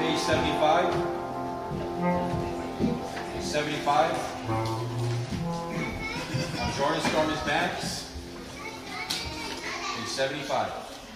page 75. 75. Jordan Storm is back. Page 75.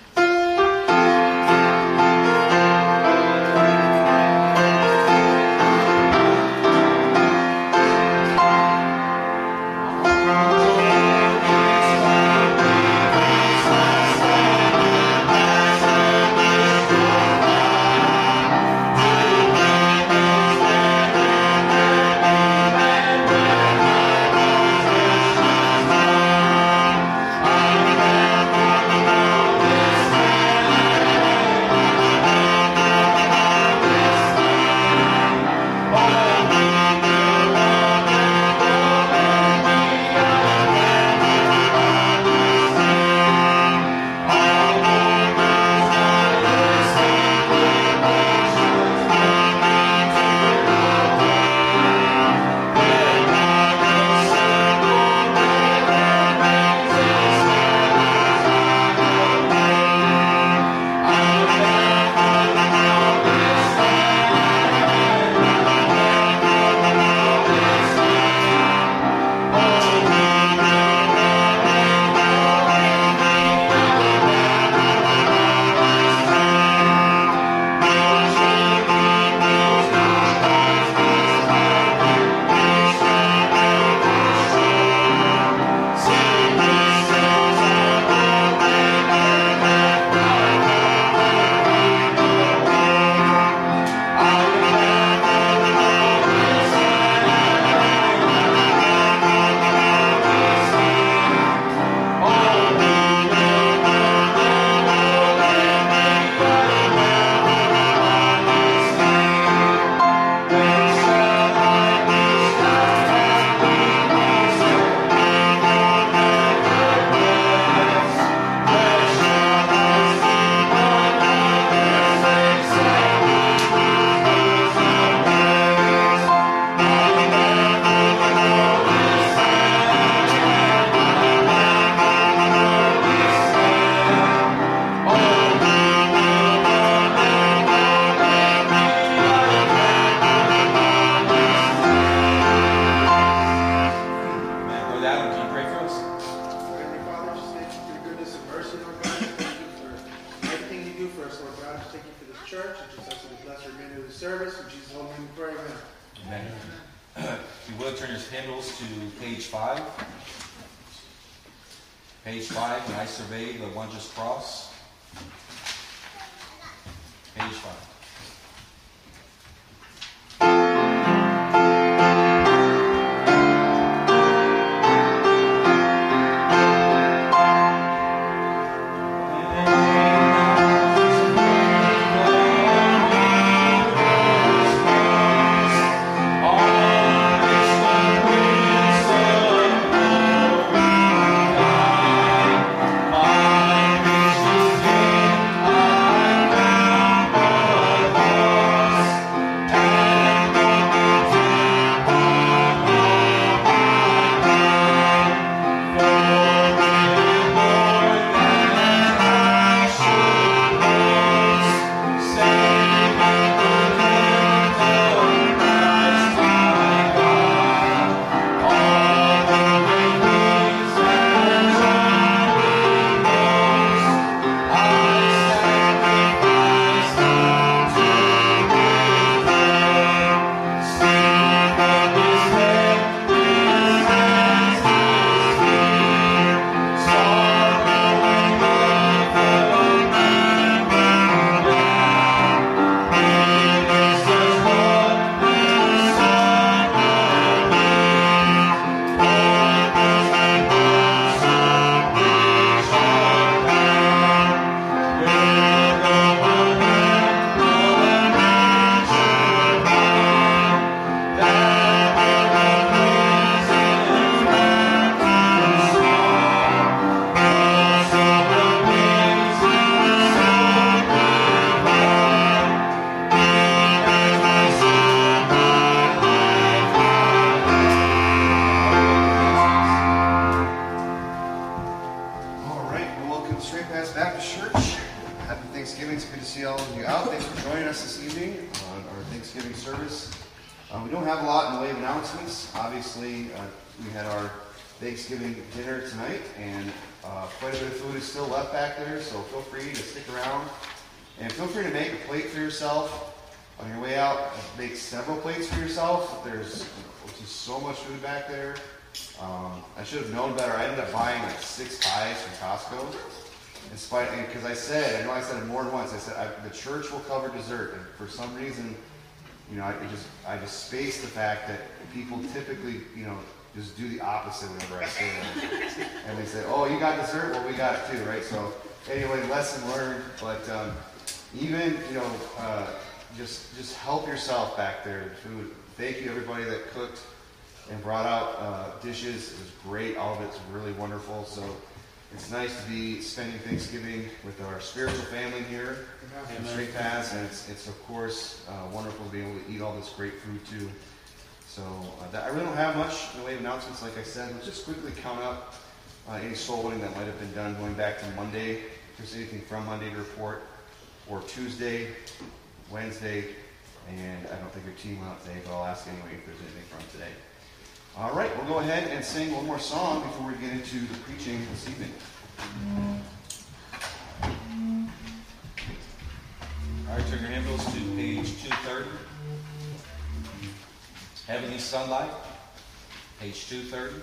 Page 5, when I survey the wondrous cross. Page 5. Oh, Thanks for joining us this evening on our Thanksgiving service. We don't have a lot in the way of announcements. Obviously, we had our Thanksgiving dinner tonight, and quite a bit of food is still left back there, so feel free to stick around. And feel free to make a plate for yourself. On your way out, make several plates for yourself. There's just so much food back there. I should have known better. I ended up buying like 6 pies from Costco. Because I said it more than once. I said the church will cover dessert, and for some reason, I just spaced the fact that people typically, just do the opposite whenever I say that. And they say, "Oh, you got dessert? Well, we got it too, right?" So anyway, lesson learned. But even just help yourself back there. Food. Thank you everybody that cooked and brought out dishes. It was great. All of it's really wonderful. So it's nice to be spending Thanksgiving with our spiritual family here in Straight Paths, and it's of course wonderful to be able to eat all this great food too. So I really don't have much in the way of announcements. Like I said, let's just quickly count up any soul winning that might have been done going back to Monday. If there's anything from Monday to report, or Tuesday, Wednesday, and I don't think your team went out today, but I'll ask anyway if there's anything from today. All right, we'll go ahead and sing one more song before we get into the preaching this evening. All right, turn your hymnals to page 230. Heavenly Sunlight, page 230.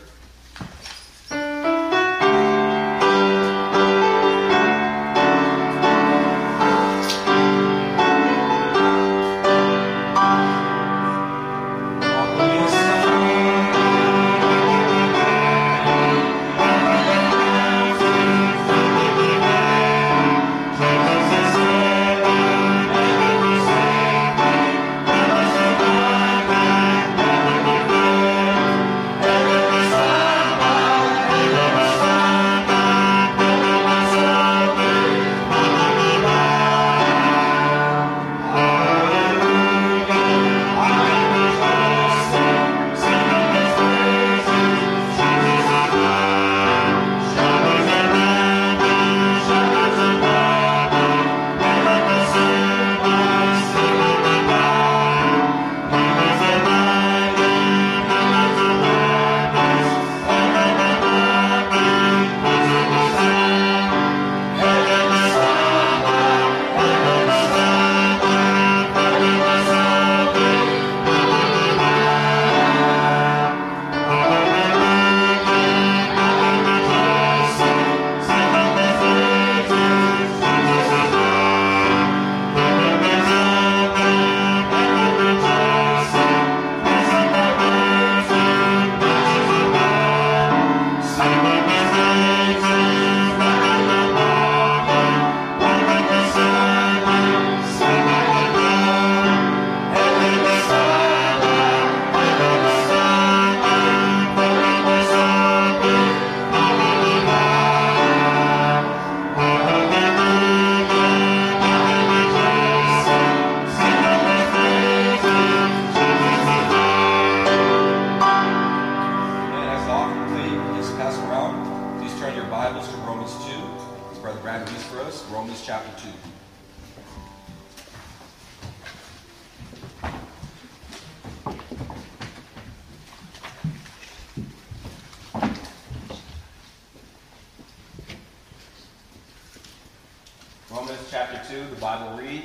Romans chapter 2, the Bible reads,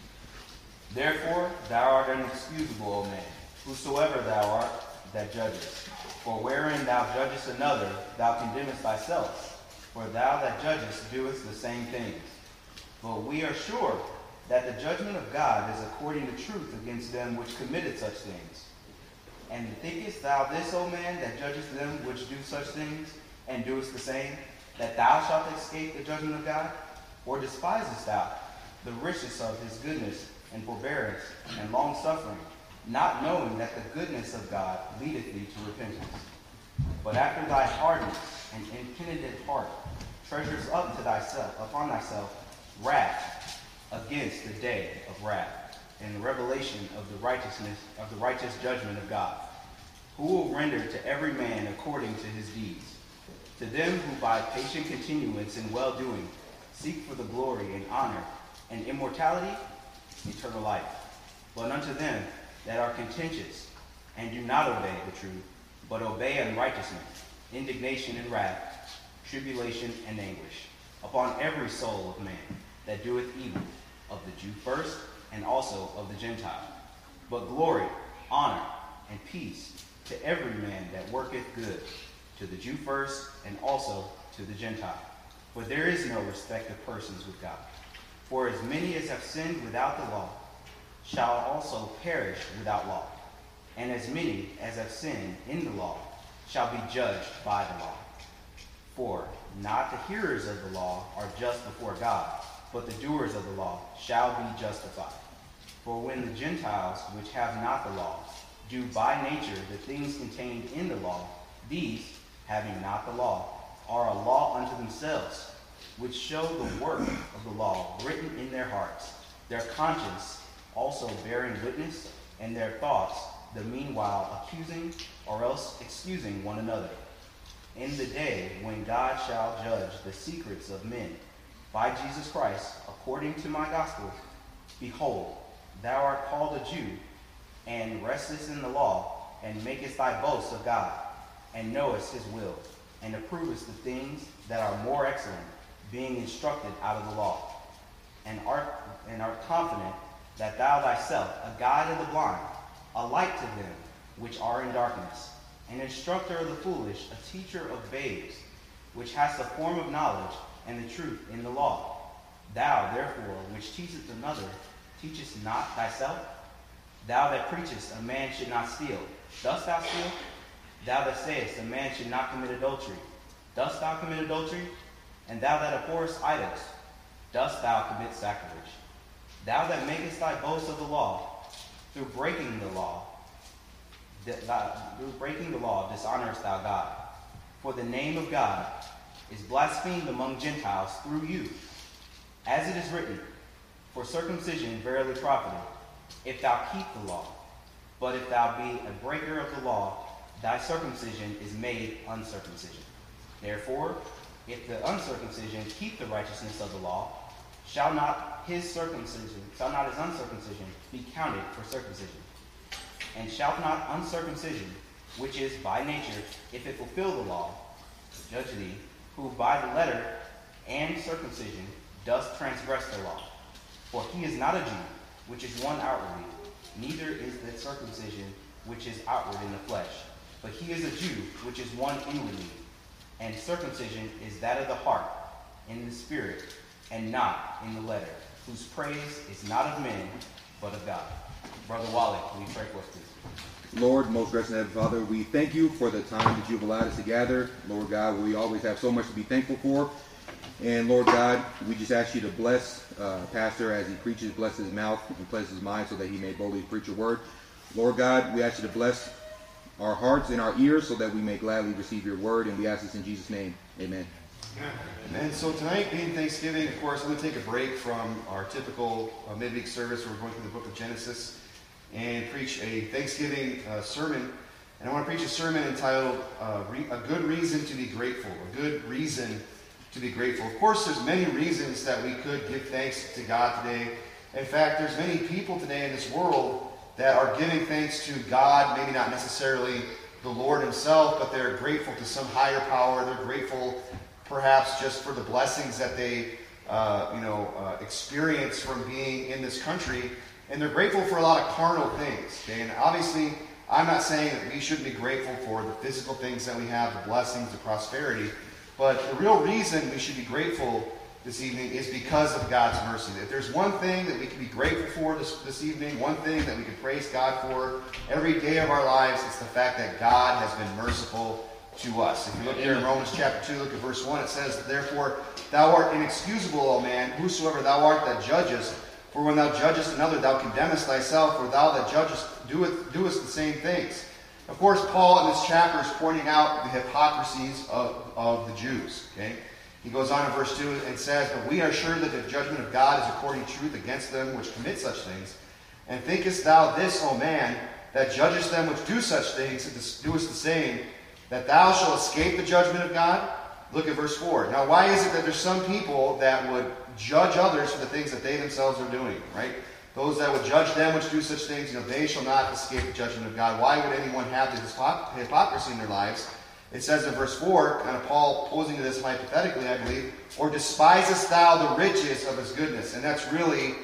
"Therefore thou art inexcusable, O man, whosoever thou art that judgest. For wherein thou judgest another, thou condemnest thyself. For thou that judgest doest the same things. But we are sure that the judgment of God is according to truth against them which committed such things. And thinkest thou this, O man, that judgest them which do such things, and doest the same, that thou shalt escape the judgment of God? Or despisest thou the riches of his goodness and forbearance and long-suffering, not knowing that the goodness of God leadeth thee to repentance? But after thy hardness and impenitent heart treasures up to thyself upon thyself wrath against the day of wrath, and the revelation of the righteous judgment of God, who will render to every man according to his deeds. To them who by patient continuance in well-doing seek for the glory and honor and immortality, eternal life. But unto them that are contentious, and do not obey the truth, but obey unrighteousness, indignation and wrath, tribulation and anguish, upon every soul of man that doeth evil, of the Jew first, and also of the Gentile. But glory, honor, and peace to every man that worketh good, to the Jew first, and also to the Gentile. For there is no respect of persons with God. For as many as have sinned without the law shall also perish without law. And as many as have sinned in the law shall be judged by the law. For not the hearers of the law are just before God, but the doers of the law shall be justified. For when the Gentiles, which have not the law, do by nature the things contained in the law, these, having not the law, are a law unto themselves, which show the work of the law written in their hearts, their conscience also bearing witness, and their thoughts the meanwhile accusing or else excusing one another. In the day when God shall judge the secrets of men by Jesus Christ, according to my gospel, behold, thou art called a Jew, and restest in the law, and makest thy boast of God, and knowest his will, and approvest the things that are more excellent, being instructed out of the law, and art confident that thou thyself, a guide of the blind, a light to them which are in darkness, an instructor of the foolish, a teacher of babes, which hast the form of knowledge and the truth in the law. Thou, therefore, which teachest another, teachest not thyself? Thou that preachest a man should not steal, dost thou steal? Thou that sayest a man should not commit adultery, dost thou commit adultery? And thou that abhorrest idols, dost thou commit sacrilege? Thou that makest thy boast of the law, through breaking the law dishonorest thou God. For the name of God is blasphemed among Gentiles through you. As it is written, for circumcision verily profiteth, if thou keep the law. But if thou be a breaker of the law, thy circumcision is made uncircumcision. Therefore, if the uncircumcision keep the righteousness of the law, shall not his uncircumcision be counted for circumcision? And shall not uncircumcision, which is by nature, if it fulfill the law, judge thee, who by the letter and circumcision does transgress the law? For he is not a Jew, which is one outwardly, neither is the circumcision which is outward in the flesh, but he is a Jew, which is one inwardly. And circumcision is that of the heart, in the spirit, and not in the letter, whose praise is not of men, but of God. Brother Wally, will you pray for us, please? Lord, most gracious Heavenly Father, we thank you for the time that you've allowed us to gather. Lord God, we always have so much to be thankful for. And Lord God, we just ask you to bless Pastor as he preaches, bless his mouth and bless his mind so that he may boldly preach your word. Lord God, we ask you to bless our hearts and our ears so that we may gladly receive your word. And we ask this in Jesus' name. Amen. And so tonight, being Thanksgiving, of course, I'm going to take a break from our typical midweek service where we're going through the book of Genesis and preach a Thanksgiving sermon. And I want to preach a sermon entitled A Good Reason to be Grateful. A good reason to be grateful. Of course, there's many reasons that we could give thanks to God today. In fact, there's many people today in this world that are giving thanks to God, maybe not necessarily the Lord himself, but they're grateful to some higher power. They're grateful perhaps just for the blessings that they experience from being in this country. And they're grateful for a lot of carnal things. Okay? And obviously, I'm not saying that we shouldn't be grateful for the physical things that we have, the blessings, the prosperity. But the real reason we should be grateful this evening is because of God's mercy. If there's one thing that we can be grateful for this evening, one thing that we can praise God for every day of our lives, it's the fact that God has been merciful to us. If you look here in Romans chapter 2, look at verse 1, it says, Therefore thou art inexcusable, O man, whosoever thou art that judgest. For when thou judgest another, thou condemnest thyself, for thou that judgest doest the same things. Of course, Paul in this chapter is pointing out the hypocrisies of the Jews. Okay? He goes on in verse 2 and says, But we are sure that the judgment of God is according to truth against them which commit such things. And thinkest thou this, O man, that judgest them which do such things, and doest the same, that thou shalt escape the judgment of God? Look at verse 4. Now, why is it that there's some people that would judge others for the things that they themselves are doing, right? those that would judge them which do such things, they shall not escape the judgment of God. Why would anyone have this hypocrisy in their lives? It says in verse 4, kind of Paul posing to this hypothetically, I believe, or despisest thou the riches of his goodness? And that's really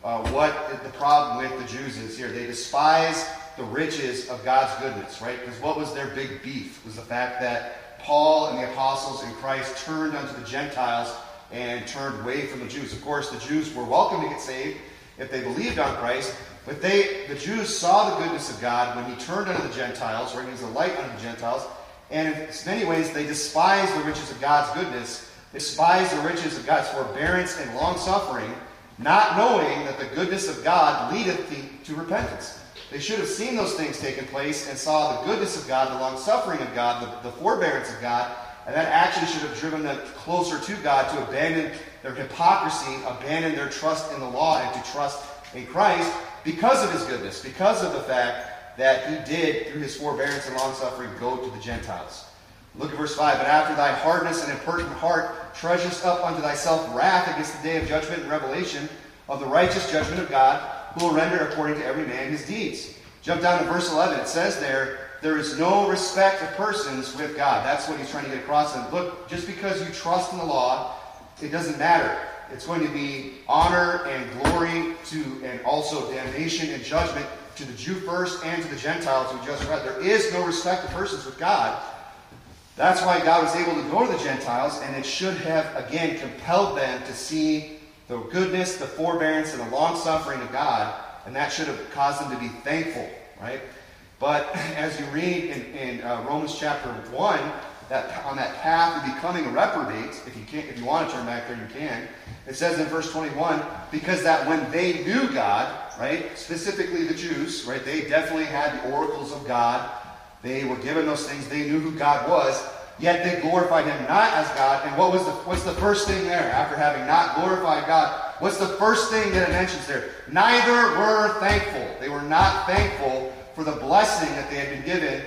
what the problem with the Jews is here. They despise the riches of God's goodness, right? Because what was their big beef? Was the fact that Paul and the apostles in Christ turned unto the Gentiles and turned away from the Jews. Of course, the Jews were welcome to get saved if they believed on Christ, but the Jews saw the goodness of God when he turned unto the Gentiles, right? He was a light unto the Gentiles, and in many ways they despised the riches of God's goodness, despised the riches of God's forbearance and long-suffering, not knowing that the goodness of God leadeth thee to repentance. They should have seen those things taking place and saw the goodness of God, the long-suffering of God, the forbearance of God, and that actually should have driven them closer to God, to abandon their hypocrisy, abandon their trust in the law, and to trust in Christ because of his goodness, because of the fact that he did, through his forbearance and long-suffering, go to the Gentiles. Look at verse 5. But after thy hardness and impertinent heart treasurest up unto thyself wrath against the day of judgment and revelation of the righteous judgment of God, who will render according to every man his deeds. Jump down to verse 11. It says there is no respect of persons with God. That's what he's trying to get across. And look, just because you trust in the law, it doesn't matter. It's going to be honor and glory to, and also damnation and judgment to the Jew first and to the Gentiles we just read. There is no respect of persons with God. That's why God was able to go to the Gentiles, and it should have, again, compelled them to see the goodness, the forbearance, and the long-suffering of God, and that should have caused them to be thankful, right? But as you read in Romans chapter 1, that on that path of becoming a reprobate, if you want to turn back there, you can. It says in verse 21, because that when they knew God, right, specifically the Jews, right, they definitely had the oracles of God. They were given those things. They knew who God was. Yet they glorified him not as God. And what's the first thing there? After having not glorified God, what's the first thing that it mentions there? Neither were thankful. They were not thankful for the blessing that they had been given,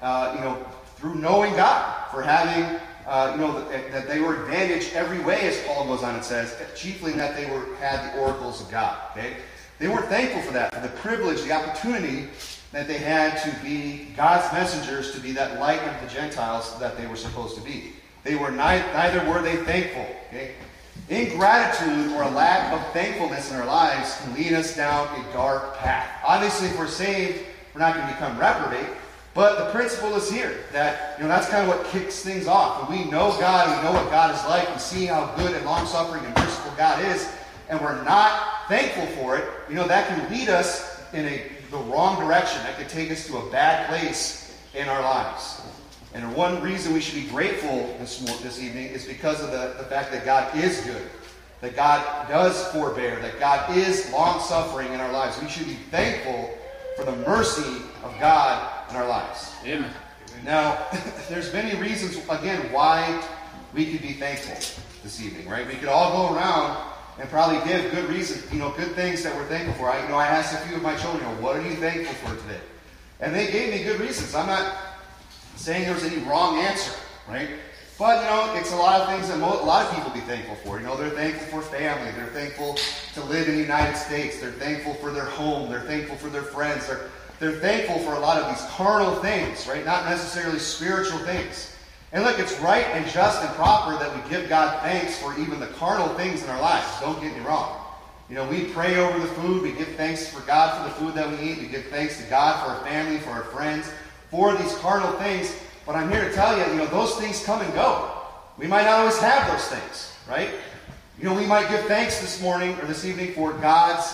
through knowing God, for having, that they were advantaged every way, as Paul goes on and says, chiefly in that they had the oracles of God. Okay, they weren't thankful for that, for the privilege, the opportunity that they had to be God's messengers, to be that light unto the Gentiles that they were supposed to be. They were neither were they thankful. Okay, ingratitude or a lack of thankfulness in our lives can lead us down a dark path. Obviously, if we're saved, we're not going to become reprobate. But the principle is here, that that's kind of what kicks things off. When we know God, we know what God is like, we see how good and long-suffering and merciful God is, and we're not thankful for it, that can lead us in the wrong direction. That could take us to a bad place in our lives. And one reason we should be grateful this evening is because of the fact that God is good, that God does forbear, that God is long-suffering in our lives. We should be thankful for the mercy of God in our lives. Amen. Now, there's many reasons, again, why we could be thankful this evening, right? We could all go around and probably give good reasons, good things that we're thankful for. I asked a few of my children, what are you thankful for today? And they gave me good reasons. I'm not saying there was any wrong answer, right? But, it's a lot of things that a lot of people be thankful for. They're thankful for family. They're thankful to live in the United States. They're thankful for their home. They're thankful for their friends. They're thankful for a lot of these carnal things, right? Not necessarily spiritual things. And look, it's right and just and proper that we give God thanks for even the carnal things in our lives. Don't get me wrong. We pray over the food. We give thanks for God for the food that we eat. We give thanks to God for our family, for our friends, for these carnal things. But I'm here to tell you, those things come and go. We might not always have those things, right? We might give thanks this morning or this evening for God's,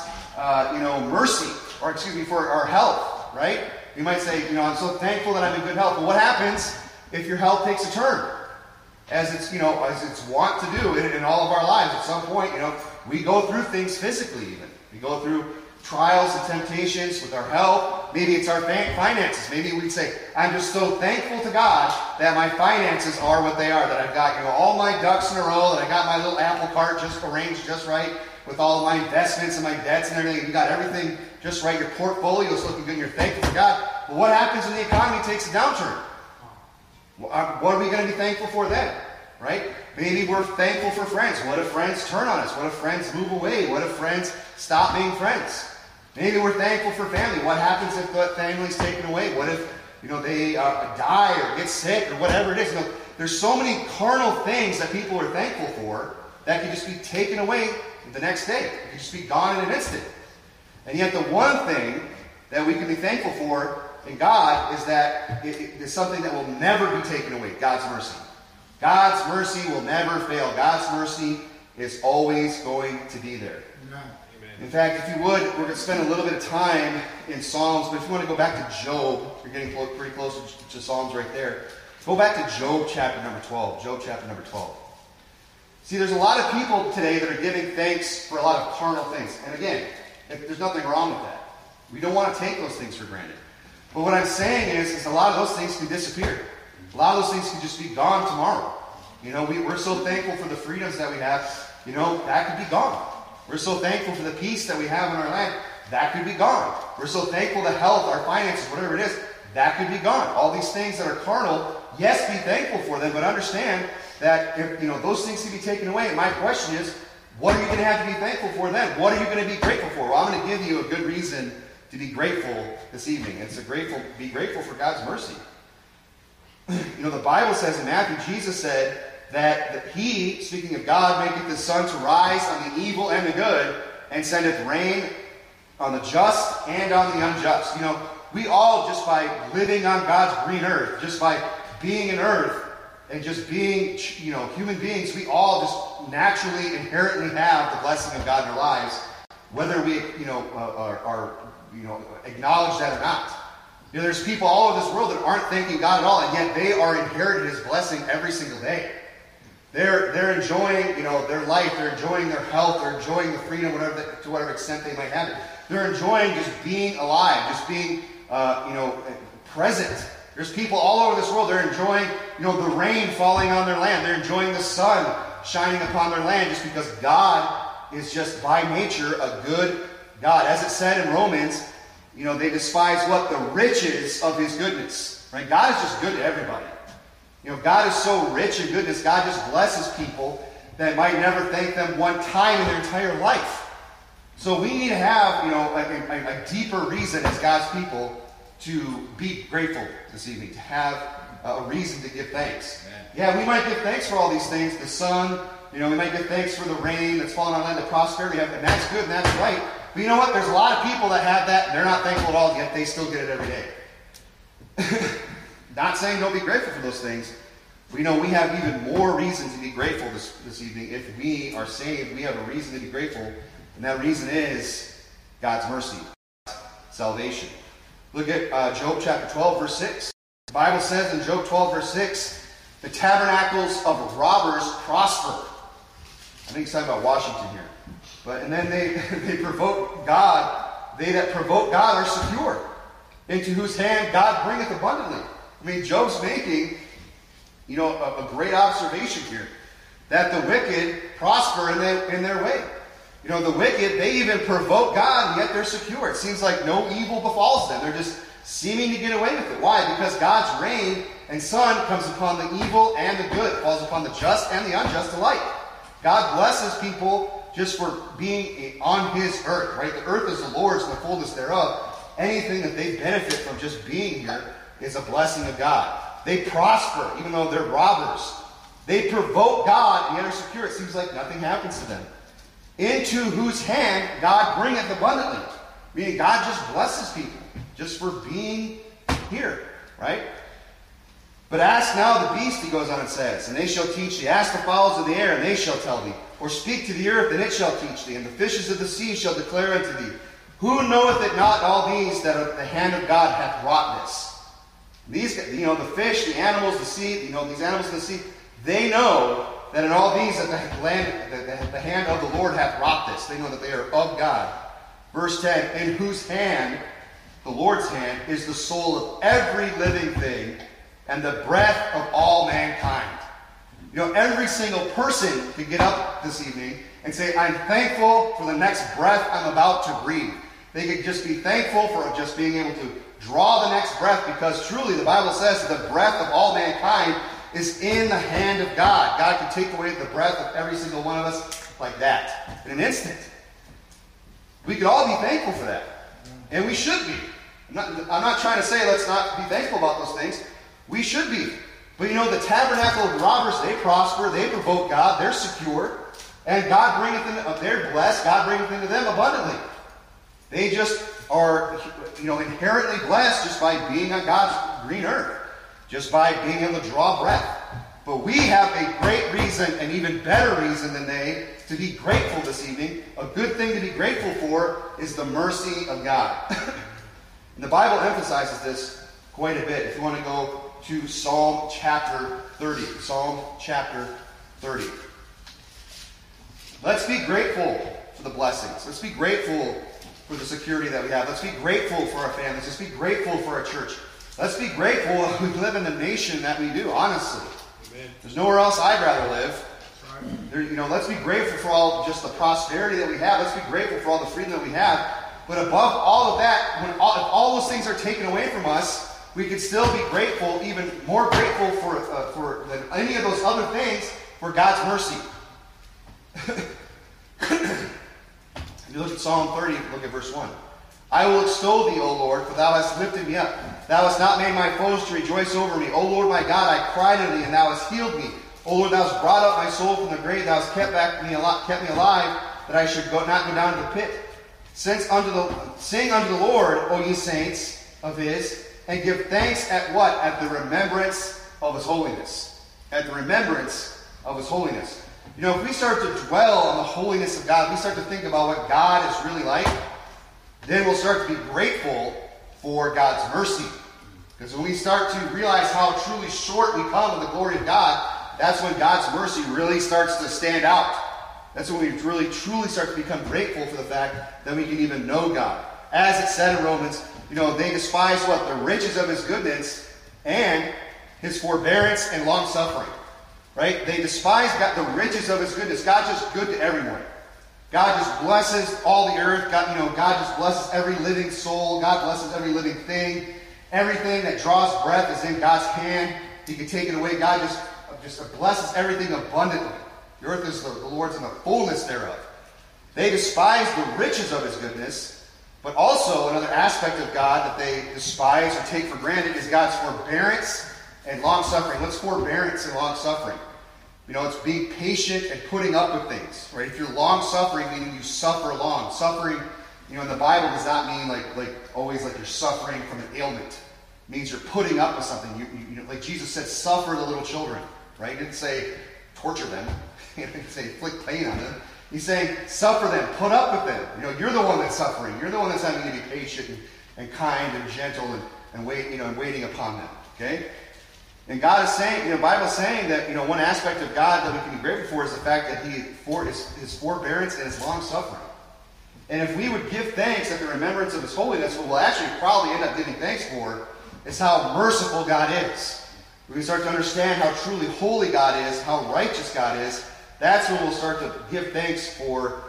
mercy, or for our health, right? You might say, I'm so thankful that I'm in good health. But what happens if your health takes a turn? As it's wont to do in all of our lives. At some point, we go through things physically even. We go through trials and temptations with our health. Maybe it's our finances. Maybe we'd say, I'm just so thankful to God that my finances are what they are, that I've got all my ducks in a row, that I got my little apple cart just arranged just right with all of my investments and my debts and everything. You got everything just right. Your portfolio is looking good and you're thankful to God. But what happens when the economy takes a downturn? What are we going to be thankful for then? Right? Maybe we're thankful for friends. What if friends turn on us? What if friends move away? What if friends stop being friends? Maybe we're thankful for family. What happens if the family's taken away? What if, they die or get sick or whatever it is? There's so many carnal things that people are thankful for that can just be taken away the next day. It can just be gone in an instant. And yet the one thing that we can be thankful for in God is that it is something that will never be taken away. God's mercy. God's mercy will never fail. God's mercy is always going to be there. Amen. In fact, if you would, we're going to spend a little bit of time in Psalms, but if you want to go back to Job, you're getting pretty close to Psalms right there. Go back to Job chapter number 12. Job chapter number 12. See, there's a lot of people today that are giving thanks for a lot of carnal things. And again, there's nothing wrong with that. We don't want to take those things for granted. But what I'm saying is a lot of those things can disappear. A lot of those things can just be gone tomorrow. We're so thankful for the freedoms that we have. That could be gone. We're so thankful for the peace that we have in our land. That could be gone. We're so thankful to health, our finances, whatever it is. That could be gone. All these things that are carnal, yes, be thankful for them, but understand that if those things can be taken away. My question is, what are you going to have to be thankful for then? What are you going to be grateful for? Well, I'm going to give you a good reason to be grateful this evening. It's be grateful for God's mercy. The Bible says in Matthew, Jesus said that he, speaking of God, maketh the sun to rise on the evil and the good, and sendeth rain on the just and on the unjust. We all, just by living on God's green earth, just by being in earth, and just being, human beings, we all just naturally, inherently have the blessing of God in our lives, whether we, acknowledge that or not. There's people all over this world that aren't thanking God at all, and yet they are inherited His blessing every single day. They're enjoying, their life. They're enjoying their health. They're enjoying the freedom, to whatever extent they might have it. They're enjoying just being alive, just being, present. There's people all over this world. They're enjoying, the rain falling on their land. They're enjoying the sun shining upon their land, just because God is just by nature a good God. As it said in Romans, they despise what? The riches of His goodness. Right? God is just good to everybody. God is so rich in goodness. God just blesses people that might never thank them one time in their entire life. So we need to have, a deeper reason as God's people to be grateful this evening, to have a reason to give thanks. Amen. Yeah, we might give thanks for all these things, the sun, we might give thanks for the rain that's fallen on land, the prosperity we have, and that's good and that's right. But you know what? There's a lot of people that have that, and they're not thankful at all, yet they still get it every day. Not saying don't be grateful for those things. We know we have even more reason to be grateful this evening. If we are saved, we have a reason to be grateful, and that reason is God's mercy, salvation. Look at Job chapter 12, verse 6. The Bible says in Job 12, verse 6, the tabernacles of robbers prosper. I think he's talking about Washington here. And then they provoke God. They that provoke God are secure, into whose hand God bringeth abundantly. Job's making, a great observation here, that the wicked prosper in their way. The wicked, they even provoke God, and yet they're secure. It seems like no evil befalls them. They're just seeming to get away with it. Why? Because God's rain and sun comes upon the evil and the good, falls upon the just and the unjust alike. God blesses people just for being on His earth, right? The earth is the Lord's and the fullness thereof. Anything that they benefit from just being here is a blessing of God. They prosper, even though they're robbers. They provoke God, and yet are secure. It seems like nothing happens to them. Into whose hand God bringeth abundantly. Meaning God just blesses people just for being here, right? But ask now the beast, he goes on and says, and they shall teach thee. Ask the fowls of the air, and they shall tell thee. Or speak to the earth, and it shall teach thee. And the fishes of the sea shall declare unto thee. Who knoweth it not, all these, that the hand of God hath wrought this? These, the fish, the animals, the sea, these animals in the sea, they know that in all these that the hand of the Lord hath wrought this. They know that they are of God. Verse 10, in whose hand, the Lord's hand, is the soul of every living thing, and the breath of all mankind. Every single person could get up this evening and say, I'm thankful for the next breath I'm about to breathe. They could just be thankful for just being able to draw the next breath, because truly the Bible says the breath of all mankind is in the hand of God. God can take away the breath of every single one of us like that in an instant. We could all be thankful for that. And we should be. I'm not trying to say let's not be thankful about those things. We should be. But the tabernacle of robbers, they prosper, they provoke God, they're secure. And God bringeth them, they're blessed, God bringeth into them abundantly. They just are, inherently blessed just by being on God's green earth. Just by being able to draw breath. But we have a great reason, an even better reason than they, to be grateful this evening. A good thing to be grateful for is the mercy of God. And the Bible emphasizes this quite a bit. If you want to go to Psalm chapter 30. Psalm chapter 30. Let's be grateful for the blessings. Let's be grateful for the security that we have. Let's be grateful for our families. Let's be grateful for our church. Let's be grateful that we live in the nation that we do, honestly. Amen. There's nowhere else I'd rather live. Right. Let's be grateful for all just the prosperity that we have. Let's be grateful for all the freedom that we have. But above all of that, if all those things are taken away from us, we can still be grateful, even more grateful for than any of those other things, for God's mercy. If you look at Psalm 30, look at verse 1. I will extol thee, O Lord, for thou hast lifted me up. Thou hast not made my foes to rejoice over me. O Lord my God, I cried unto thee, and thou hast healed me. O Lord, thou hast brought up my soul from the grave. Thou hast kept me alive, that I should not go down to the pit. Sing unto the Lord, O ye saints of his, and give thanks at what? At the remembrance of his holiness. At the remembrance of his holiness. If we start to dwell on the holiness of God, we start to think about what God is really like, then we'll start to be grateful for God's mercy. Because when we start to realize how truly short we come in the glory of God, that's when God's mercy really starts to stand out. That's when we really, truly start to become grateful for the fact that we can even know God. As it said in Romans, they despise what? The riches of his goodness and his forbearance and long-suffering. Right? They despise God, the riches of his goodness. God's just good to everyone. God just blesses all the earth. God just blesses every living soul. God blesses every living thing. Everything that draws breath is in God's hand. He can take it away. God just blesses everything abundantly. The earth is the Lord's and the fullness thereof. They despise the riches of his goodness, but also another aspect of God that they despise or take for granted is God's forbearance and long-suffering. What's forbearance and long-suffering? It's being patient and putting up with things, right? If you're long-suffering, meaning you suffer long. Suffering, in the Bible does not mean like always like you're suffering from an ailment. It means you're putting up with something. Like Jesus said, suffer the little children, right? He didn't say torture them. He didn't say inflict pain on them. He's saying suffer them, put up with them. You're the one that's suffering. You're the one that's having to be patient and kind and gentle and waiting upon them. Okay? And God is saying, the Bible is saying that, one aspect of God that we can be grateful for is the fact that his forbearance and his long suffering. And if we would give thanks at the remembrance of his holiness, what we'll actually probably end up giving thanks for is how merciful God is. When we start to understand how truly holy God is, how righteous God is, that's when we'll start to give thanks for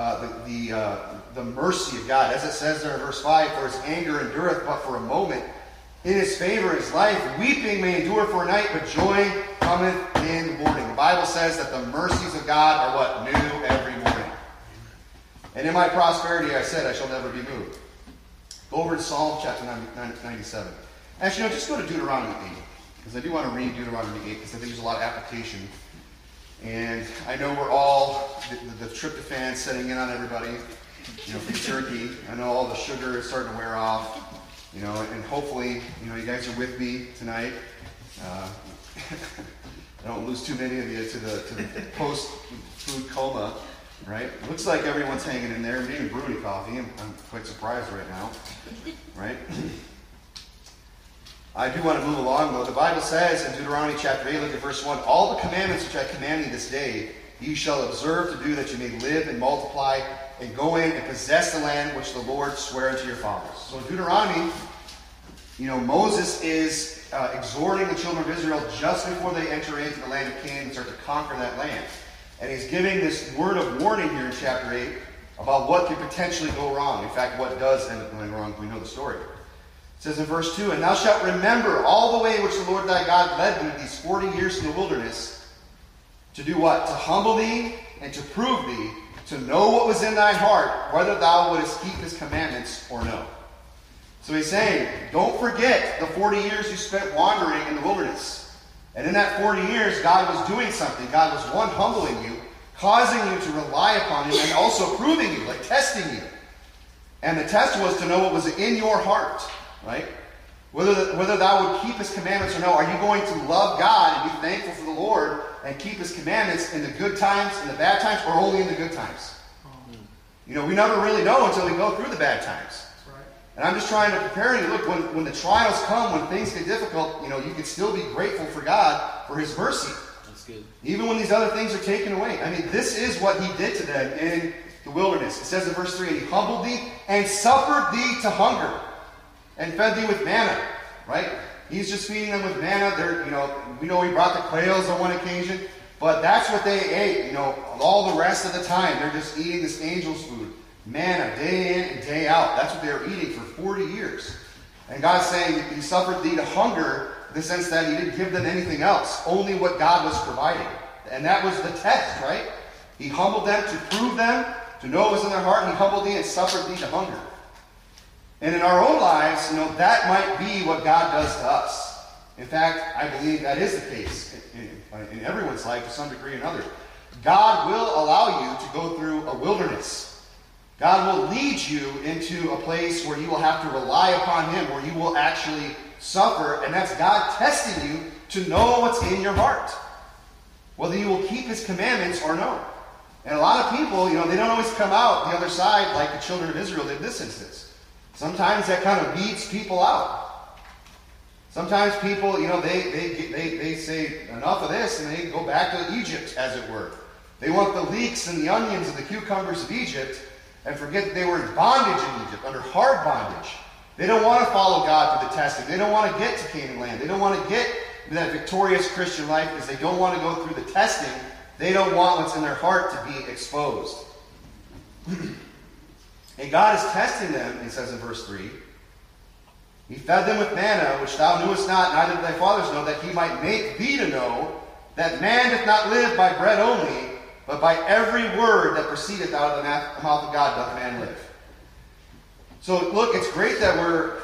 the mercy of God. As it says there in verse 5, for his anger endureth but for a moment. In his favor is life. Weeping may endure for a night, but joy cometh in the morning. The Bible says that the mercies of God are what? New every morning. And in my prosperity I said, I shall never be moved. Go over to Psalm chapter 97. Actually, just go to Deuteronomy 8. Because I do want to read Deuteronomy 8, because I think there's a lot of application. And I know we're all, the tryptophan setting in on everybody, from turkey. I know all the sugar is starting to wear off. And hopefully, you guys are with me tonight. I don't lose too many of you to the post-food coma, right? It looks like everyone's hanging in there. Maybe brewing coffee. I'm quite surprised right now, right? I do want to move along, though. The Bible says in Deuteronomy chapter 8, look at verse 1, all the commandments which I command thee this day, ye shall observe to do, that you may live and multiply, and go in and possess the land which the Lord sware unto your fathers. So in Deuteronomy, Moses is exhorting the children of Israel just before they enter into the land of Canaan and start to conquer that land. And he's giving this word of warning here in chapter 8 about what could potentially go wrong. In fact, what does end up going wrong, we know the story. It says in verse 2, and thou shalt remember all the way which the Lord thy God led thee these 40 years in the wilderness, to do what? To humble thee and to prove thee, to know what was in thine heart, whether thou wouldest keep his commandments or no. So he's saying, don't forget the 40 years you spent wandering in the wilderness. And in that 40 years, God was doing something. God was, one, humbling you, causing you to rely upon him, and also proving you, like testing you. And the test was to know what was in your heart, right? Whether thou would keep his commandments or no. Are you going to love God and be thankful for the Lord and keep his commandments in the good times, in the bad times, or only in the good times? You know, we never really know until we go through the bad times. And I'm just trying to prepare you. Look, when the trials come, when things get difficult, you know, you can still be grateful for God for his mercy. That's good. Even when these other things are taken away. I mean, this is what he did to them in the wilderness. It says in verse 3, and he humbled thee and suffered thee to hunger and fed thee with manna. Right? He's just feeding them with manna. They're, you know, we know he brought the quails on one occasion, but that's what they ate. You know, all the rest of the time, they're just eating this angel's food. Manna, day in and day out. That's what they were eating for 40 years. And God's saying he suffered thee to hunger in the sense that he didn't give them anything else. Only what God was providing. And that was the test, right? He humbled them to prove them, to know what was in their heart. He humbled thee and suffered thee to hunger. And in our own lives, you know, that might be what God does to us. In fact, I believe that is the case in everyone's life to some degree or another. God will allow you to go through a wilderness. God will lead you into a place where you will have to rely upon him, where you will actually suffer, and that's God testing you to know what's in your heart. Whether you will keep his commandments or no. And a lot of people, you know, they don't always come out the other side like the children of Israel did in this instance. Sometimes that kind of weeds people out. Sometimes people, you know, they say enough of this and they go back to Egypt, as it were. They want the leeks and the onions and the cucumbers of Egypt, and forget that they were in bondage in Egypt, under hard bondage. They don't want to follow God through the testing. They don't want to get to Canaan land. They don't want to get to that victorious Christian life because they don't want to go through the testing. They don't want what's in their heart to be exposed. And God is testing them, he says in verse 3. He fed them with manna, which thou knewest not, neither did thy fathers know, that he might make thee to know that man doth not live by bread only, but by every word that proceedeth out of the mouth of God doth man live. So look, it's great that we're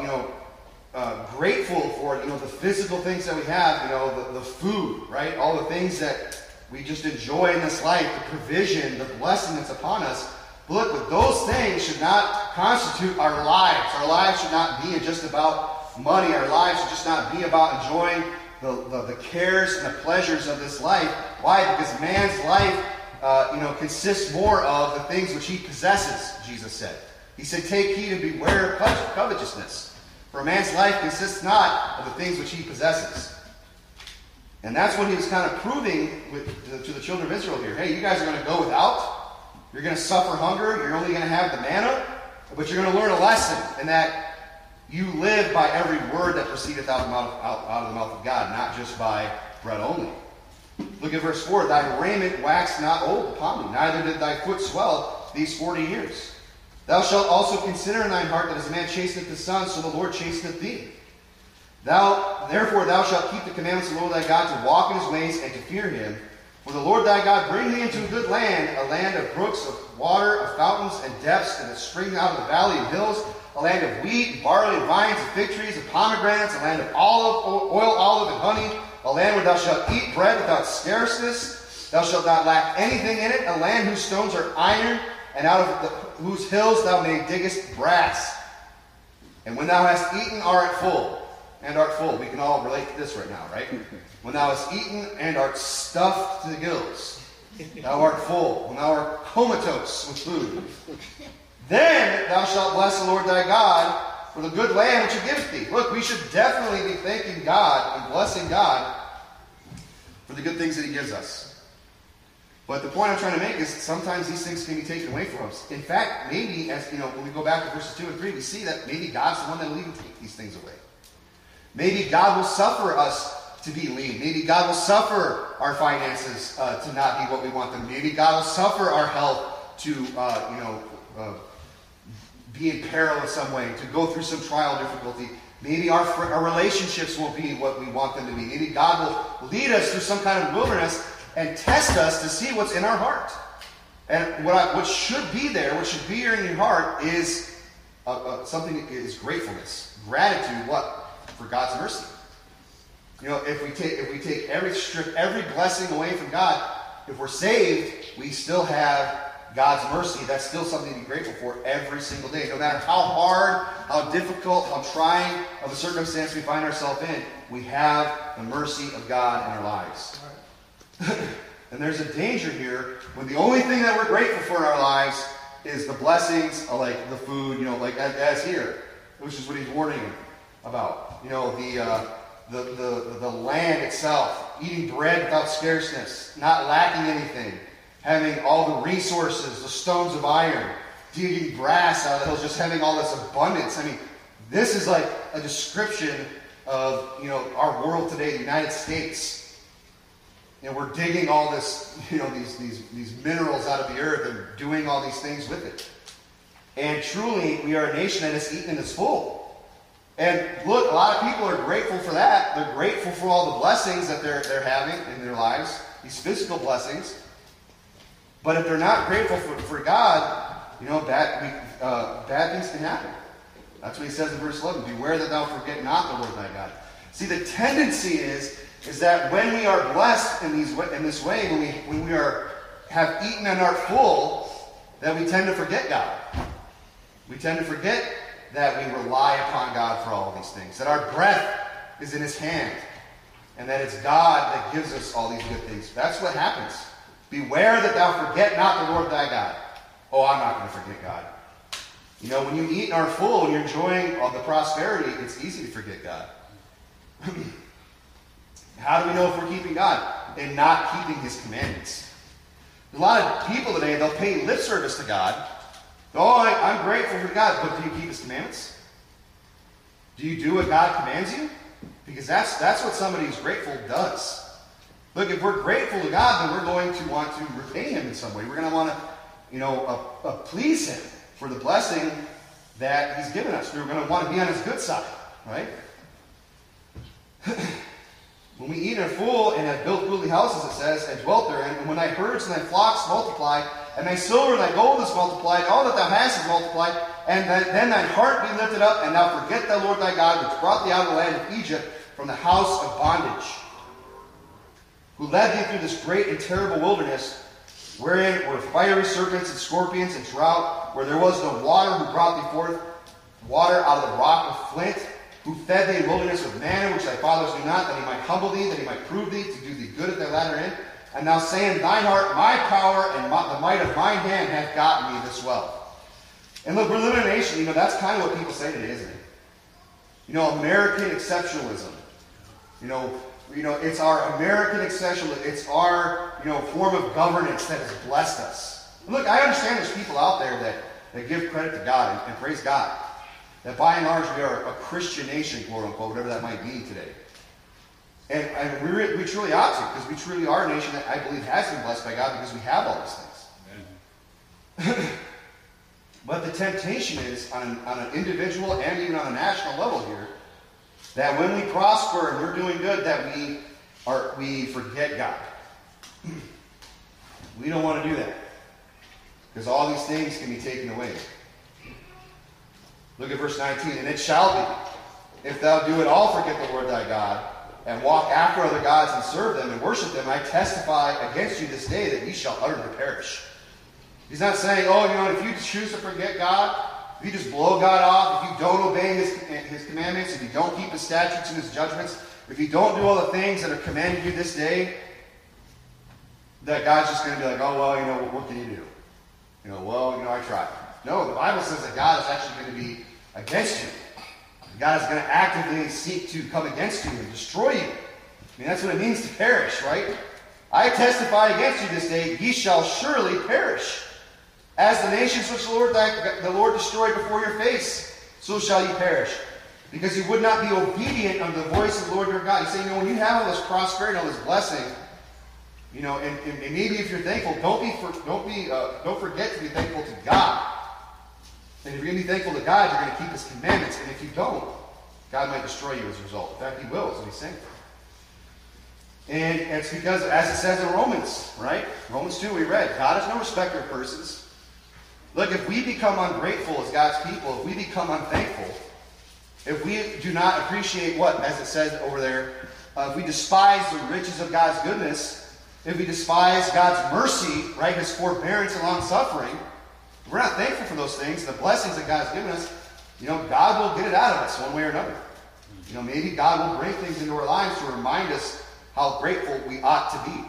grateful for the physical things that we have, the food, right? All the things that we just enjoy in this life, the provision, the blessing that's upon us. But look, but those things should not constitute our lives. Our lives should not be just about money. Our lives should just not be about enjoying the cares and the pleasures of this life. Why? Because man's life, consists more of the things which he possesses, Jesus said. He said, take heed and beware of covetousness. For a man's life consists not of the things which he possesses. And that's what he was kind of proving to the children of Israel here. Hey, you guys are going to go without. You're going to suffer hunger. You're only going to have the manna. But you're going to learn a lesson in that you live by every word that proceedeth out of the mouth of God, not just by bread only. Look at verse 4. Thy raiment waxed not old upon thee, neither did thy foot swell these 40 years. Thou shalt also consider in thine heart that as a man chasteneth the son, so the Lord chasteneth thee. Therefore thou shalt keep the commandments of the Lord thy God, to walk in his ways and to fear him. For the Lord thy God bring thee into a good land, a land of brooks, of water, of fountains and depths, and that spring out of the valley and hills, a land of wheat, and barley, and vines, and fig trees, and pomegranates, a land of oil, olive, and honey, a land where thou shalt eat bread without scarceness. Thou shalt not lack anything in it, a land whose stones are iron, and out of whose hills thou diggest brass. And when thou hast eaten, art full. And art full. We can all relate to this right now, right? When thou hast eaten and art stuffed to the gills, thou art full. When thou art comatose with food, then thou shalt bless the Lord thy God for the good land which he giveth thee. Look, we should definitely be thanking God and blessing God for the good things that he gives us. But the point I'm trying to make is sometimes these things can be taken away from us. In fact, maybe, when we go back to verses 2 and 3, we see that maybe God's the one that will even take these things away. Maybe God will suffer us to be lean. Maybe God will suffer our finances to not be what we want them. Maybe God will suffer our health to, be in peril in some way, to go through some trial difficulty. Maybe our relationships will be what we want them to be. Maybe God will lead us through some kind of wilderness and test us to see what's in our heart. And what should be there, what should be in your heart is something is gratefulness. Gratitude, what? For God's mercy. You know, if we take strip every blessing away from God, if we're saved, we still have God's mercy. That's still something to be grateful for every single day. No matter how hard, how difficult, how trying of a circumstance we find ourselves in, we have the mercy of God in our lives. And there's a danger here when the only thing that we're grateful for in our lives is the blessings of like the food, you know, like as here, which is what he's warning about. You know, the land itself, eating bread without scarceness, not lacking anything, having all the resources, the stones of iron, digging brass out of the hills, just having all this abundance. I mean, this is like a description of, you know, our world today, the United States. You know, we're digging all this, you know, these minerals out of the earth and doing all these things with it. And truly, we are a nation that is eaten and is full. And look, a lot of people are grateful for that. They're grateful for all the blessings that they're having in their lives, these physical blessings. But if they're not grateful for God, you know, bad things can happen. That's what he says in verse 11. Beware that thou forget not the Lord thy God. See, the tendency is that when we are blessed in this way, when we have eaten and are full, that we tend to forget God. We tend to forget that we rely upon God for all these things. That our breath is in his hand. And that it's God that gives us all these good things. That's what happens. Beware that thou forget not the Lord thy God. Oh, I'm not going to forget God. You know, when you eat and are full and you're enjoying all the prosperity, it's easy to forget God. How do we know if we're keeping God? In not keeping his commandments. A lot of people today, they'll pay lip service to God. Oh, I'm grateful for God, but do you keep his commandments? Do you do what God commands you? Because that's what somebody who's grateful does. Look, if we're grateful to God, then we're going to want to repay him in some way. We're going to want to, you know, please him for the blessing that he's given us. We're going to want to be on his good side, right? When we eat and are full and have built goodly houses, it says, and dwelt therein, and when thy herds and thy flocks multiply, and thy silver and thy gold is multiplied, all that thou hast is multiplied, and then thine heart be lifted up, and thou forget the Lord thy God, which brought thee out of the land of Egypt from the house of bondage, who led thee through this great and terrible wilderness, wherein were fiery serpents and scorpions and drought, where there was no water, who brought thee forth water out of the rock of flint, who fed thee in wilderness with manna, which thy fathers knew not, that he might humble thee, that he might prove thee, to do thee good at thy latter end. And thou saying, thine heart, my power, and the might of mine hand hath gotten me this wealth. And look, we're living in a nation, you know, that's kind of what people say today, isn't it? You know, American exceptionalism. You know, it's our American exceptionalism. It's our, you know, form of governance that has blessed us. And look, I understand there's people out there that give credit to God and praise God. That by and large we are a Christian nation, quote unquote, whatever that might be today. And we truly ought to, because we truly are a nation that I believe has been blessed by God because we have all these things. But the temptation is, on an individual and even on a national level here, that when we prosper and we're doing good, that we forget God. We don't want to do that. Because all these things can be taken away. Look at verse 19. And it shall be, if thou do at all forget the Lord thy God, and walk after other gods and serve them and worship them, I testify against you this day that ye shall utterly perish. He's not saying, oh, you know, if you choose to forget God, if you just blow God off, if you don't obey his commandments, if you don't keep his statutes and his judgments, if you don't do all the things that are commanded you this day, that God's just going to be like, oh, well, you know, what can you do? You know, well, you know, I tried. No, the Bible says that God is actually going to be against you. God is going to actively seek to come against you and destroy you. I mean, that's what it means to perish, right? I testify against you this day, ye shall surely perish. As the nations which the Lord destroyed before your face, so shall ye perish. Because you would not be obedient unto the voice of the Lord your God. He's saying, you know, when you have all this prosperity, all this blessing, you know, and maybe if you're thankful, don't forget to be thankful to God. And if you're going to be thankful to God, you're going to keep his commandments. And if you don't, God might destroy you as a result. In fact, he will, is what he's saying. And it's because, as it says in Romans, right? Romans 2, we read, God is no respecter of persons. Look, if we become ungrateful as God's people, if we become unthankful, if we do not appreciate what, as it says over there, if we despise the riches of God's goodness, if we despise God's mercy, right, his forbearance and long-suffering, if we're not thankful for those things, the blessings that God's given us, God will get it out of us one way or another. Maybe God will bring things into our lives to remind us how grateful we ought to be.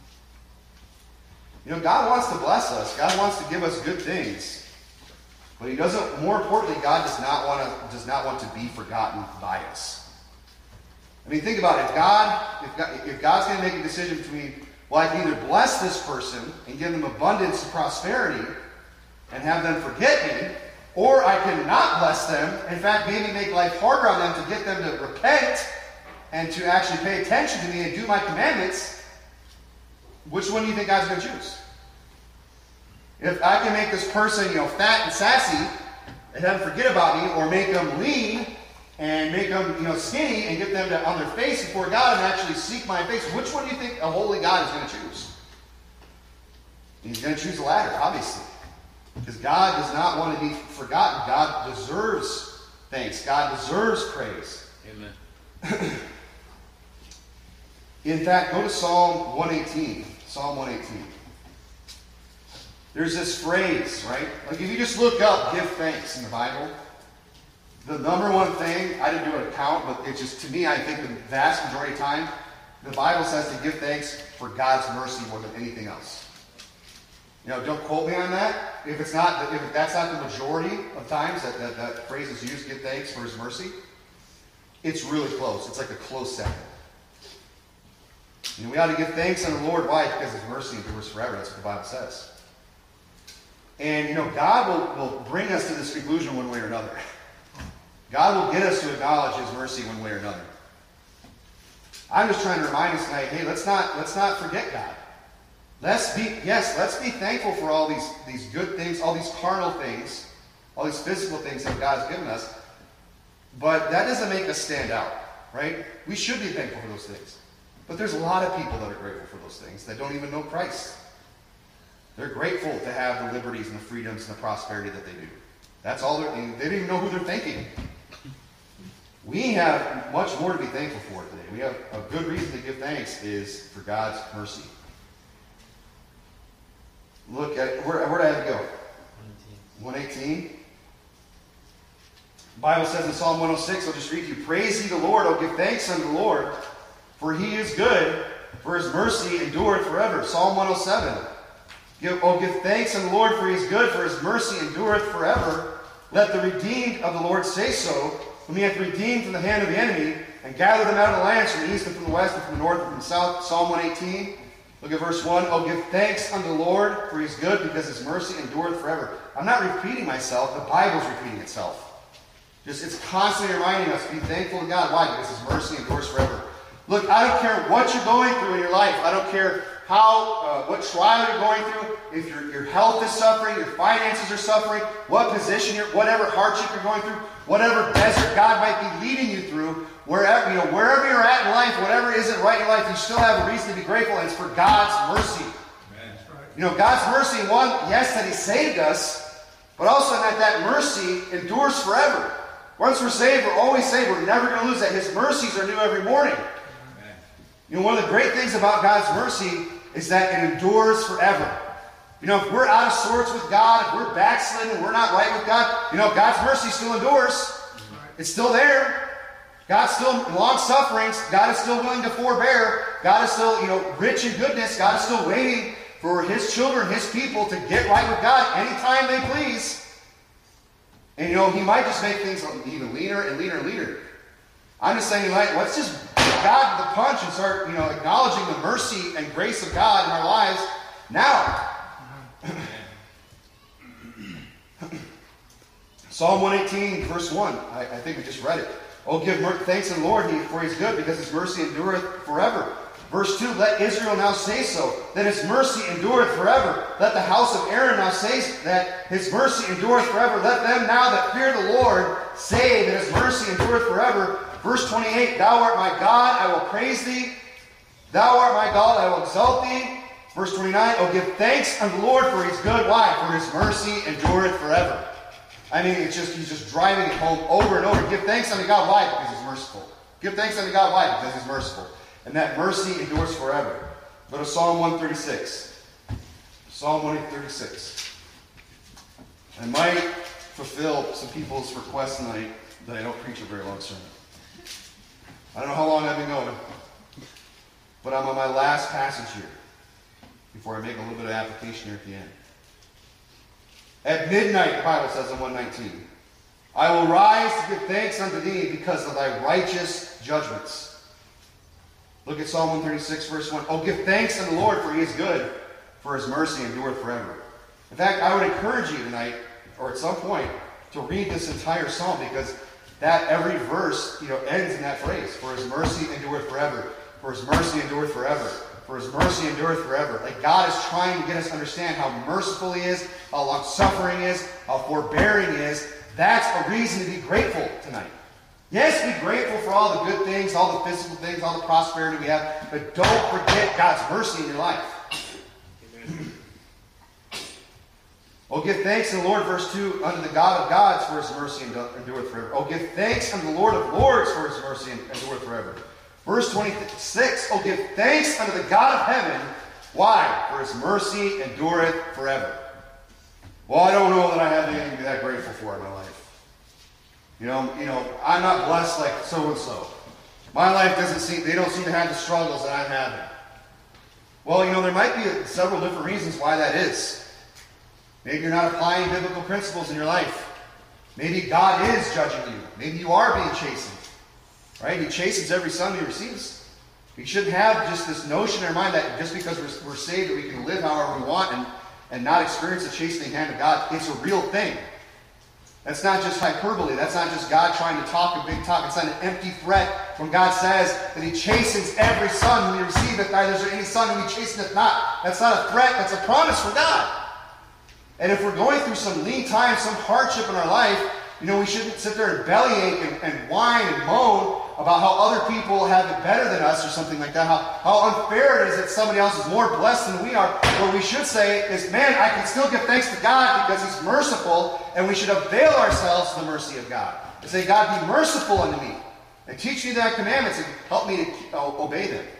God wants to bless us. God wants to give us good things. But he doesn't, more importantly, God does not want to be forgotten by us. I mean, think about it. If God's going to make a decision between, well, I can either bless this person and give them abundance and prosperity and have them forget me, or I can not bless them, in fact, maybe make life harder on them to get them to repent and to actually pay attention to me and do my commandments, which one do you think God's going to choose? If I can make this person, fat and sassy and have them forget about me, or make them lean and make them, skinny and get them on their face before God and actually seek my face, which one do you think a holy God is going to choose? He's going to choose the latter, obviously. Because God does not want to be forgotten. God deserves thanks. God deserves praise. Amen. In fact, go to Psalm 118. Psalm 118. There's this phrase, right? Like if you just look up give thanks in the Bible, the number one thing, I didn't do an account, but it's just, to me, I think the vast majority of the time, the Bible says to give thanks for God's mercy more than anything else. Don't quote me on that. If that's not the majority of times that phrase is used, give thanks for his mercy, it's really close. It's like a close second. We ought to give thanks unto the Lord. Why? Because his mercy endures forever. That's what the Bible says. And, God will bring us to this conclusion one way or another. God will get us to acknowledge his mercy one way or another. I'm just trying to remind us tonight, hey, let's not forget God. Let's be thankful for all these good things, all these carnal things, all these physical things that God's given us. But that doesn't make us stand out, right? We should be thankful for those things. But there's a lot of people that are grateful for those things that don't even know Christ. They're grateful to have the liberties and the freedoms and the prosperity that they do. That's all they don't even know who they're thanking. We have much more to be thankful for today. We have a good reason to give thanks is for God's mercy. Look at, where did I have to go? 118. The Bible says in Psalm 106, I'll just read to you, praise ye the Lord, O give thanks unto the Lord, for he is good, for his mercy endureth forever. Psalm 107. Give thanks unto the Lord, for he is good, for his mercy endureth forever. Let the redeemed of the Lord say so, whom he hath redeemed from the hand of the enemy, and gathered them out of the lands from the east and from the west and from the north and from the south. Psalm 118. Look at verse 1. Oh, give thanks unto the Lord, for he is good, because his mercy endureth forever. I'm not repeating myself. The Bible's repeating itself. It's constantly reminding us to be thankful to God. Why? Because his mercy endures forever. Look, I don't care what you're going through in your life. I don't care what trial you're going through. If your health is suffering, your finances are suffering, what position whatever hardship you're going through, whatever desert God might be leading you through, wherever you're at in life, whatever isn't right in your life, you still have a reason to be grateful, and it's for God's mercy. Amen. God's mercy, one, yes, that he saved us, but also that mercy endures forever. Once we're saved, we're always saved. We're never going to lose that. His mercies are new every morning. Amen. One of the great things about God's mercy is that it endures forever. If we're out of sorts with God, if we're backsliding and we're not right with God, God's mercy still endures. It's still there. God's still long-suffering. God is still willing to forbear. God is still, rich in goodness. God is still waiting for his children, his people, to get right with God anytime they please. And, he might just make things even leaner and leaner and leaner. I'm just saying, let's just get God to the punch and start, acknowledging the mercy and grace of God in our lives now. Psalm 118, verse 1. I think we just read it. Oh, give thanks to the Lord, for he is good, because his mercy endureth forever. Verse 2, let Israel now say so, that his mercy endureth forever. Let the house of Aaron now say that his mercy endureth forever. Let them now that fear the Lord say that his mercy endureth forever. Verse 28, thou art my God, I will praise thee. Thou art my God, I will exalt thee. Verse 29, oh, give thanks unto the Lord, for He's good. Why? For His mercy endureth forever. I mean, he's just driving it home over and over. Give thanks unto God. Why? Because He's merciful. Give thanks unto God. Why? Because He's merciful. And that mercy endures forever. Go to Psalm 136. Psalm 136. I might fulfill some people's requests tonight that I don't preach a very long sermon. I don't know how long I've been going, but I'm on my last passage here before I make a little bit of application here at the end. At midnight, the Bible says in 119, I will rise to give thanks unto Thee because of Thy righteous judgments. Look at Psalm 136, verse 1. Oh, give thanks unto the Lord, for He is good, for His mercy endureth forever. In fact, I would encourage you tonight, or at some point, to read this entire psalm, because that every verse, ends in that phrase. For His mercy endureth forever. For His mercy endureth forever. For His mercy endureth forever. Like God is trying to get us to understand how merciful He is, how long-suffering He is, how forbearing He is. That's a reason to be grateful tonight. Yes, be grateful for all the good things, all the physical things, all the prosperity we have, but don't forget God's mercy in your life. Amen. Oh, give thanks to the Lord, verse 2, unto the God of gods, for His mercy endureth forever. Oh, give thanks unto the Lord of lords, for His mercy endureth forever. Verse 26, oh, give thanks unto the God of heaven. Why? For His mercy endureth forever. Well, I don't know that I have anything to be that grateful for in my life. I'm not blessed like so-and-so. My life they don't seem to have the struggles that I'm having. Well, there might be several different reasons why that is. Maybe you're not applying biblical principles in your life. Maybe God is judging you. Maybe you are being chastened. Right? He chastens every son He receives. We shouldn't have just this notion in our mind that just because we're saved that we can live however we want and not experience the chastening hand of God. It's a real thing. That's not just hyperbole. That's not just God trying to talk a big talk. It's not an empty threat when God says that He chastens every son whom He receiveth. Neither is there any son whom He chasteneth not. That's not a threat. That's a promise from God. And if we're going through some lean times, some hardship in our life, we shouldn't sit there and bellyache and whine and moan about how other people have it better than us or something like that. How unfair it is that somebody else is more blessed than we are. What we should say is, man, I can still give thanks to God because He's merciful, and we should avail ourselves to the mercy of God. And say, God, be merciful unto me, and teach me Thy commandments, and help me to obey them.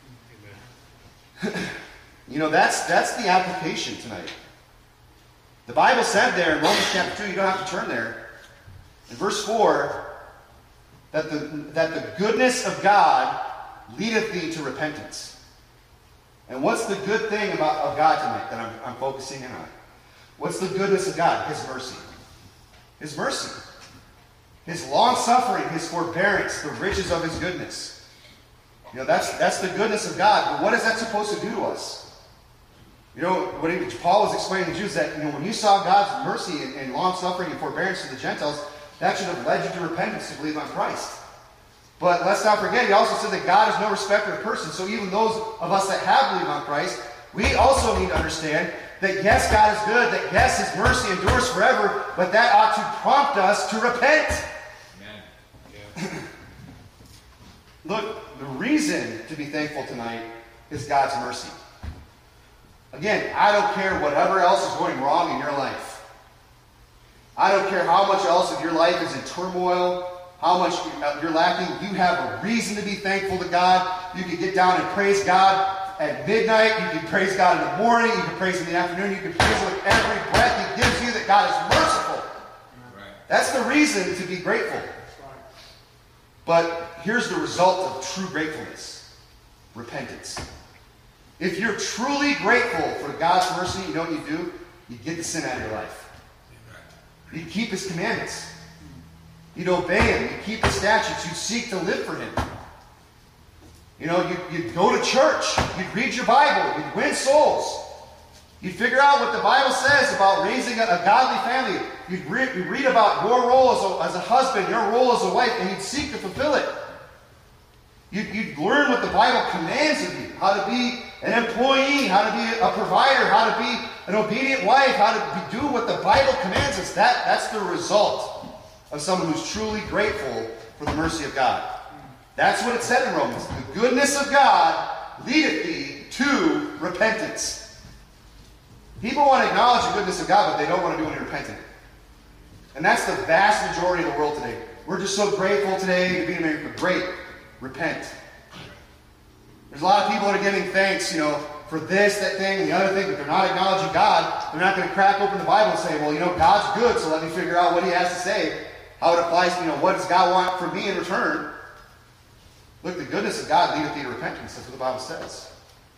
Amen. That's the application tonight. The Bible said there in Romans chapter 2, you don't have to turn there, in verse 4, that the goodness of God leadeth thee to repentance. And what's the good thing of God tonight that I'm focusing in on? What's the goodness of God? His mercy. His mercy. His long-suffering, His forbearance, the riches of His goodness. That's the goodness of God. But what is that supposed to do to us? What Paul was explaining to the Jews that, when you saw God's mercy and long-suffering and forbearance to the Gentiles, that should have led you to repentance, to believe on Christ. But let's not forget, He also said that God is no respecter of persons. So even those of us that have believed on Christ, we also need to understand that yes, God is good, that yes, His mercy endures forever, but that ought to prompt us to repent. Amen. Yeah. Look, the reason to be thankful tonight is God's mercy. Again, I don't care whatever else is going wrong in your life. I don't care how much else of your life is in turmoil, how much you're lacking. You have a reason to be thankful to God. You can get down and praise God at midnight. You can praise God in the morning. You can praise Him in the afternoon. You can praise Him with every breath He gives you, that God is merciful. Right. That's the reason to be grateful. But here's the result of true gratefulness. Repentance. If you're truly grateful for God's mercy, you know what you do? You get the sin out of your life. You keep His commandments. You'd obey Him. You keep His statutes. You seek to live for Him. You'd go to church. You'd read your Bible. You'd win souls. You'd figure out what the Bible says about raising a godly family. You'd read about your role as a husband, your role as a wife, and you'd seek to fulfill it. You'd learn what the Bible commands of you. How to be an employee, how to be a provider, how to be an obedient wife, how to do what the Bible commands us. That's the result of someone who's truly grateful for the mercy of God. That's what it said in Romans. The goodness of God leadeth thee to repentance. People want to acknowledge the goodness of God, but they don't want to do any repenting. And that's the vast majority of the world today. We're just so grateful today to be in America. Great. Repent. There's a lot of people that are giving thanks, for this, that thing, and the other thing, but they're not acknowledging God. They're not going to crack open the Bible and say, well, God's good, so let me figure out what he has to say, how it applies, what does God want from me in return? Look, the goodness of God leadeth thee to repentance. That's what the Bible says.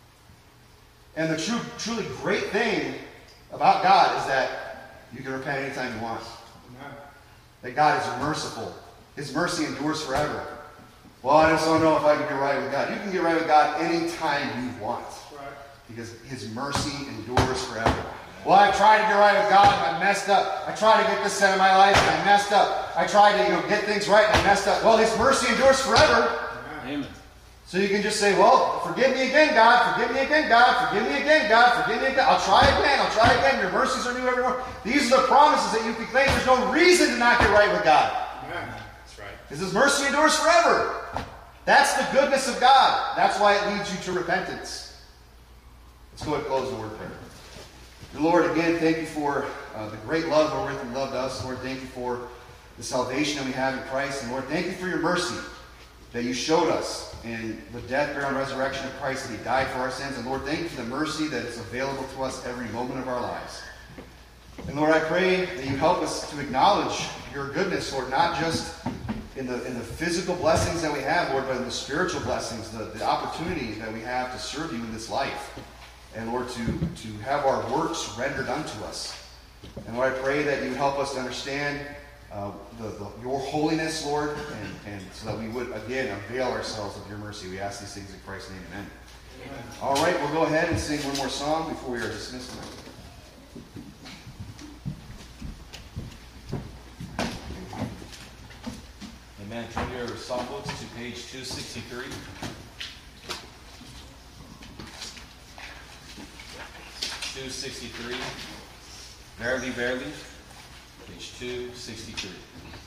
And the truly great thing about God is that you can repent anytime you want. That God is merciful. His mercy endures forever. Well, I just don't know if I can get right with God. You can get right with God anytime you want. Because his mercy endures forever. Well, I tried to get right with God and I messed up. I tried to get this set in my life and I messed up. I tried to get things right and I messed up. Well, his mercy endures forever. Amen. So you can just say, well, forgive me again, God. Forgive me again, God. Forgive me again, God. Forgive me again. I'll try again. I'll try again. Your mercies are new every morning. These are the promises that you can claim. There's no reason to not get right with God. Amen. That's right. Because his mercy endures forever. That's the goodness of God. That's why it leads you to repentance. Let's go ahead and close the word prayer. Dear Lord, again, thank you for the great love wherewith you loved us. Lord, thank you for the salvation that we have in Christ. And Lord, thank you for your mercy that you showed us in the death, burial, and resurrection of Christ, that he died for our sins. And Lord, thank you for the mercy that is available to us every moment of our lives. And Lord, I pray that you help us to acknowledge your goodness, Lord, not just in the physical blessings that we have, Lord, but in the spiritual blessings, the opportunity that we have to serve you in this life. And Lord, to have our works rendered unto us. And Lord, I pray that you help us to understand your holiness, Lord, and so that we would, again, avail ourselves of your mercy. We ask these things in Christ's name. Amen. Amen. All right, we'll go ahead and sing one more song before we are dismissed. Amen. Turn your songbooks to page 263. Verily, verily, page 263.